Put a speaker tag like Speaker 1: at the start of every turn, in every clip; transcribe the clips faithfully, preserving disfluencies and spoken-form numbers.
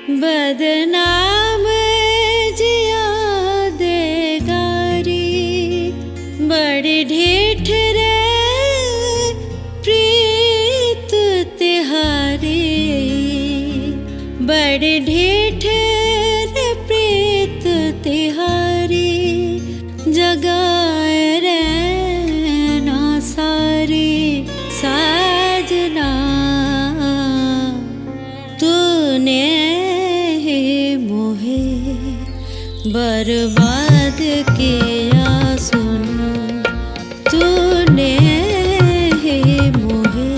Speaker 1: बदनाम जिया देगारी बड़ी ढीठ रे प्रीत तिहारी बड़ी ढीठ रे प्रीत तिहारी जगाए रे ना सारी साजना तूने बर्बाद किया सुनो तूने ही मुझे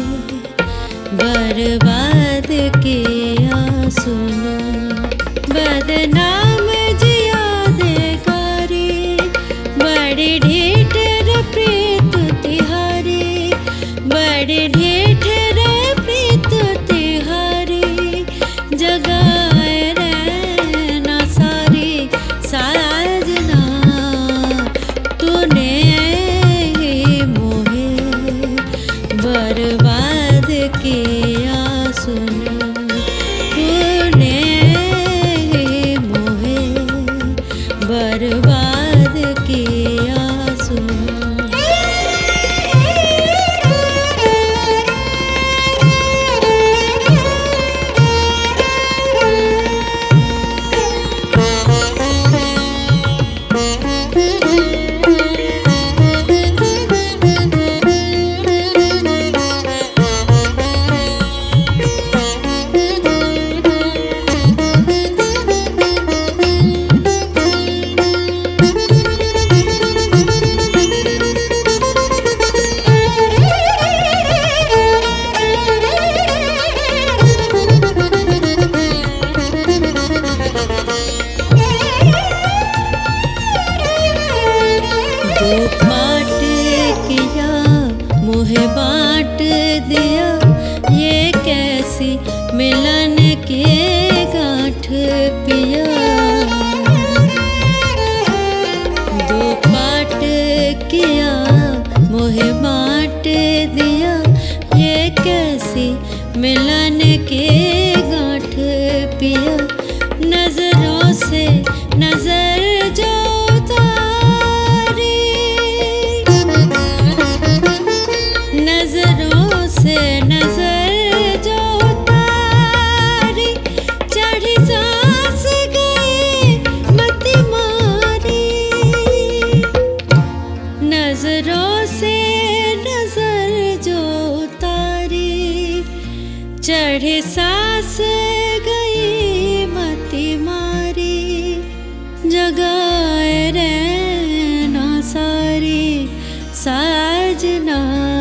Speaker 1: बर्बाद किया सुनो बदनाम जिया देगारी बड़ी ढीठ रे प्रीत तिहारी बड़ी ढीठ रे प्रीत तिहारी जगाए साजना तूने मोहे बर्बाद किया सुनो तूने मोहे बर्बाद किया सुनो बांट किया मुझे बांट दिया ये कैसी मिलन के गांठ पिया दो बांट किया मुझे बांट दिया ये कैसी मिलन के गांठ पिया नजरों से नजर जो नजरों से नजर जो तारी चढ़ी सांस गई मत मारी नजरों से नजर जो तारी चढ़ी सांस गई मत मारी जगाए रे ना सारी साजना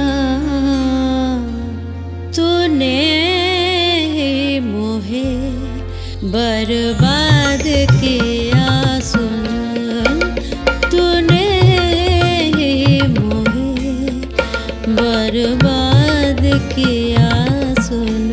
Speaker 1: तूने ही मोहे बर्बाद किया सुन तूने ही मोहे बर्बाद किया सुन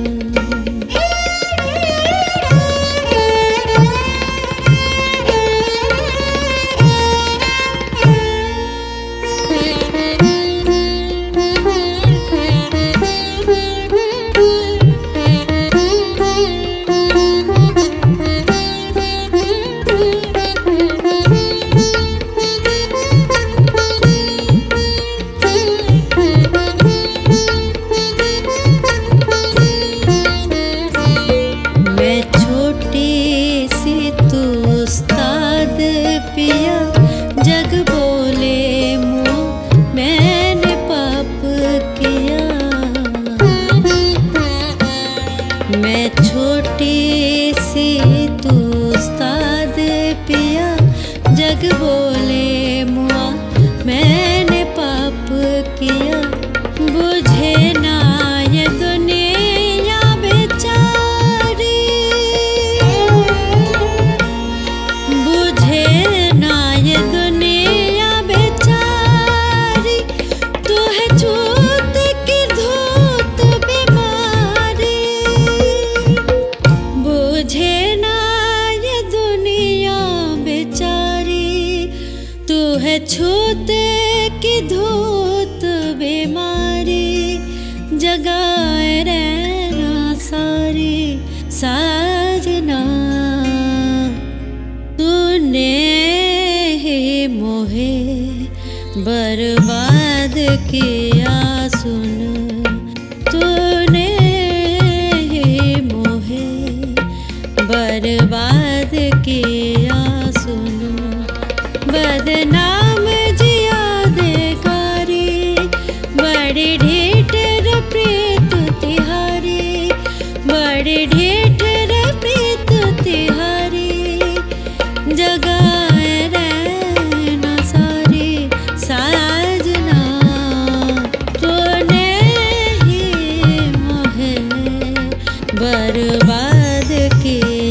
Speaker 1: पिया जग बोले मुँह मैंने पाप किया मैं छोटी सी तू उस्ताद पिया जग बोले मुँह मैंने पाप किया बुझे ना ये दुनिया बेचारी बुझे ये दुनिया बेचारी तू है छूत की धूत बीमारी बुझे ना ये दुनिया बेचारी तू बर्बाद किया सुन तूने ही मोहे, बर्बाद किया सुन। बदनाम जिया देकारी, बड़ी ढेठर प्रीत तिहारी, बड़ी ढेठर प्रीत तिहारी। जगाए रहना सारी साजना, तूने ही मोहे बर्बाद किया।